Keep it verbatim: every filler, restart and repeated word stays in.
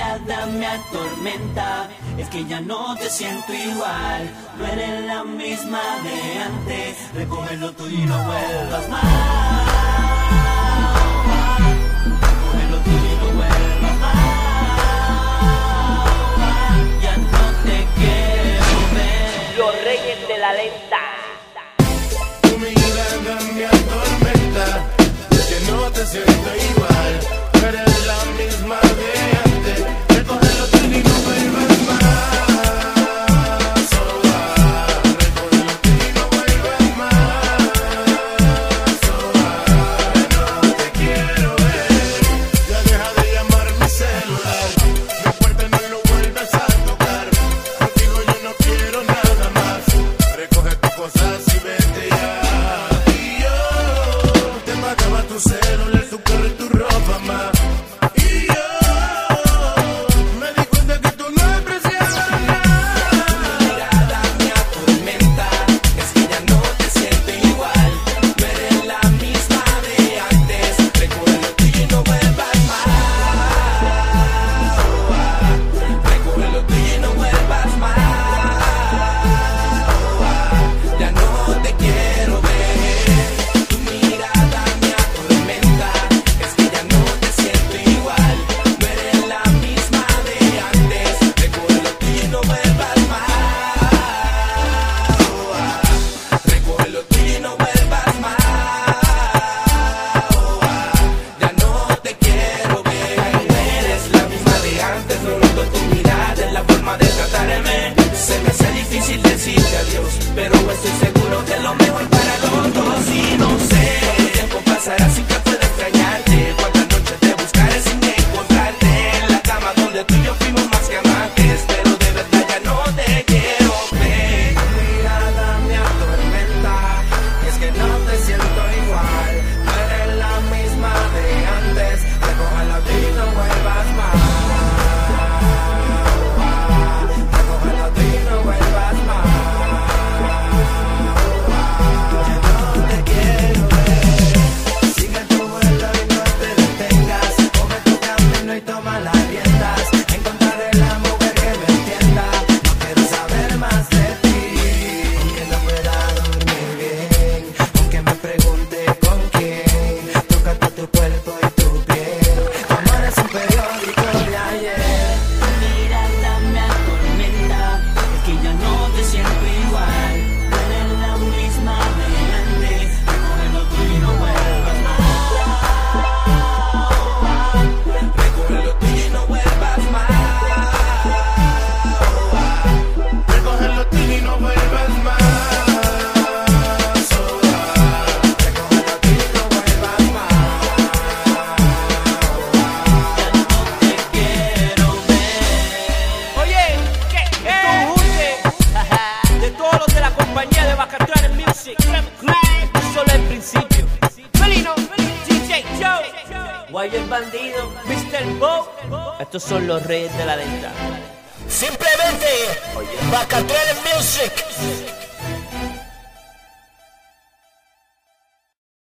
mirada me atormenta, es que ya no te siento igual. No eres la misma de antes, recoge lo tuyo y no vuelvas más. Recoge lo tuyo y no vuelvas más. Ya no te quiero ver. Los reyes de la lenta. Tu mirada me atormenta, es que no te siento igual. No eres la misma de antes, recoge lo tuyo y no vuelvas más. Oh, ah, recoge lo tuyo y no vuelvas más. Oh, ah, no te quiero ver. Ya deja de llamar mi celular, mi puerta no lo vuelvas a tocar. Contigo yo no quiero nada más, recoge tus cosas y vete ya. Y yo te pagaba tu celular, tu carro y tu ropa más. Y yo me di cuenta que tú no apreciabas nada. Tu mirada me atormenta, es que ya no te siento igual. No eres la misma de antes, recoge lo tuyo y no vuelvas más. Oh, ah, recoge lo tuyo y no vuelvas más. Oh, ah, ya no te quiero ver. Tu mirada me atormenta, es que ya no te siento igual. No eres la misma de antes, recoge lo tuyo y no vuelvas más. Oh, ah, recoge lo tuyo y no vuelvas más. Oh, ah, ya no te quiero ver. No eres la misma de antes, no noto tu mirada en la forma de tratarme. Se me hace difícil decirte adiós, pero estoy seguro que es lo mejor para los dos. Y no sé cuánto tiempo pasará sin que pueda extrañarte, cuántas noches te buscaré sin encontrarte en la cama donde tú y yo fuimos más que amantes, pero de verdad ya no te quiero ver. Tu mirada me atormenta, es que no te siento igual. No eres la misma de antes, recoge lo tuyo y no vuelvas más. Recoge lo tuyo y no vuelvas más. Ya no te quiero ver. Sigue tu vuelo y no te detengas. Coge tu camino y toma las riendas. Encontraré la mujer que me entienda. No quiero saber más de ti, aunque no pueda dormir bien, aunque me pregunte con quién. Tócate tu cuerpo y tu piel. Tu amor es un periódico de ayer. Tu mirada me atormenta, es que ya no te siento igual. No eres la misma de antes, recoge lo tuyo y no vuelvas más. Recoge lo tuyo y no vuelvas más. Oh, ah, recoge lo tuyo y no vuelvas más. Oh, ah, recoge lo tuyo y no vuelvas más. Ya no te quiero ver. Oye, ¿qué? Esto es un junte de todos los de la compañía de Bacatrán Music. Esto es solo el principio. Felino, D J Joe, Guay el Bandido, mister Bo. Estos son los reyes de la lenta. Simplemente Bacatrán Music.